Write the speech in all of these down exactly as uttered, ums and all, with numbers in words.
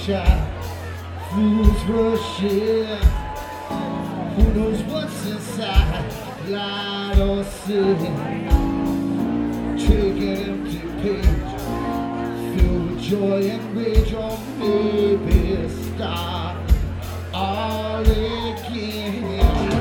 shot, fools rush in. Who knows what's inside, light or sin? Take an empty page, filled with joy and rage, or maybe start all again.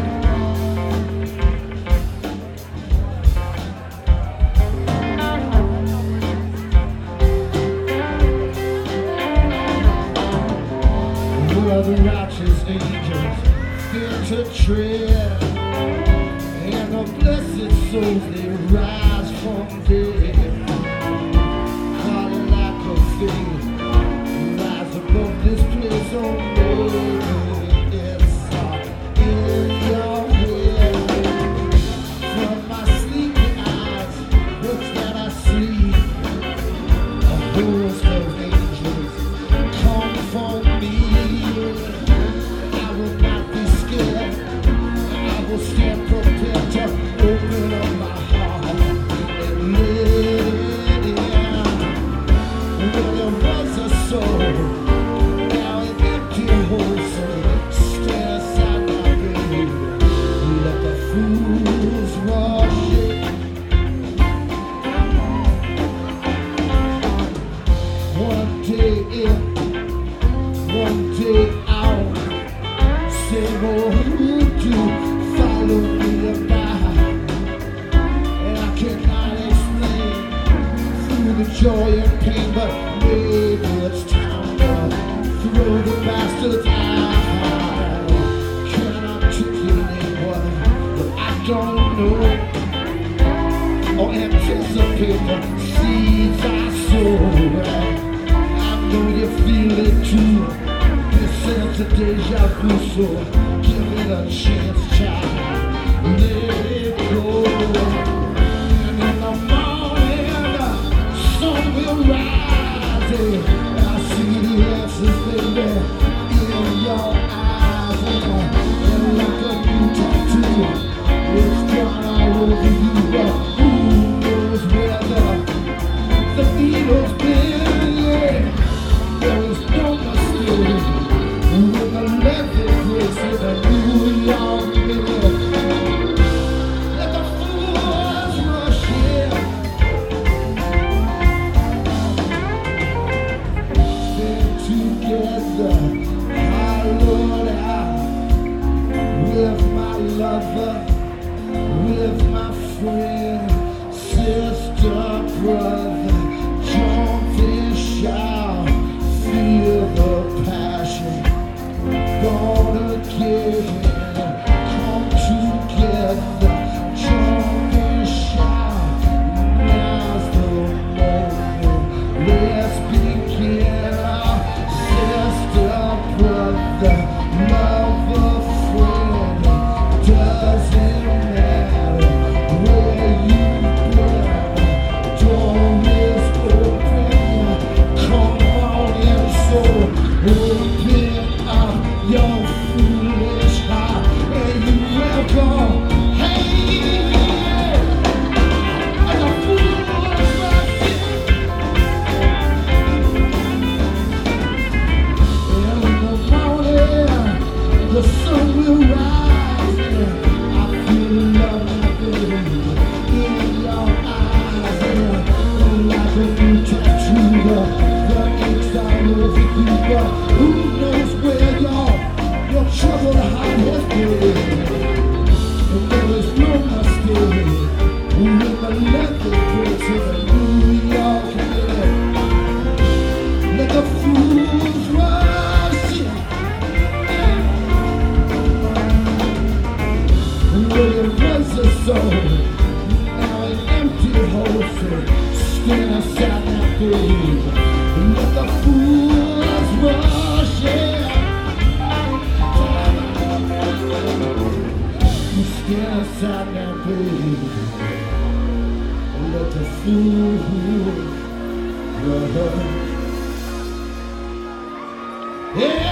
The righteous angels fear to tread, and the blessed souls they rise from dead. Falling like a fade, rise above this place on maybe it's all in your head. From my sleepy eyes, looks that I see, a host of angels come for me. Stand prepared to open up my heart and let it in. Well, there was a soul, now an empty hole, so stand aside now, baby. Let the fools rush in. One day in, one day out, same old voodoo. Follow me about, and I cannot explain through the joy and pain, but maybe it's time to throw the bastards out. Can't articulate what, what I don't know, or anticipate the seeds I sow. I know you feel it too. This sense of deja vu, so give it a chance, child. Let it go. And in the morning, the sun will rise. I see the answers, baby, in your eyes. And like a new tattoo, it's gone all over you. But who knows where the, the needle's been? Yeah, there is no mistake. With the leather grace of the New York middle. Let the fools rush in. Stand together, my Lord, out with my lover, with my friend, sister, brother, jump and shout, feel the passion. Born again, come together, jump and shout. Now's the moment, let's begin. Sister, brother, lover, friend, doesn't matter where you've been. Door is open, come on in, so open up your foolish heart, and you welcome. Hey, and the fools rush in. And in the morning, the sun will rise. I feel love now, baby, in your eyes. And like a new tattoo, the ink's all over you, but who knows where y'all your troubled heart has been. And there is no mistake when the leather breaks in the New York middle. Let the fools rush in. Well, it was a soul, now an empty hole, so stand aside now, baby. Let the fools rush in. Stand aside now, baby. Let the fools rush in.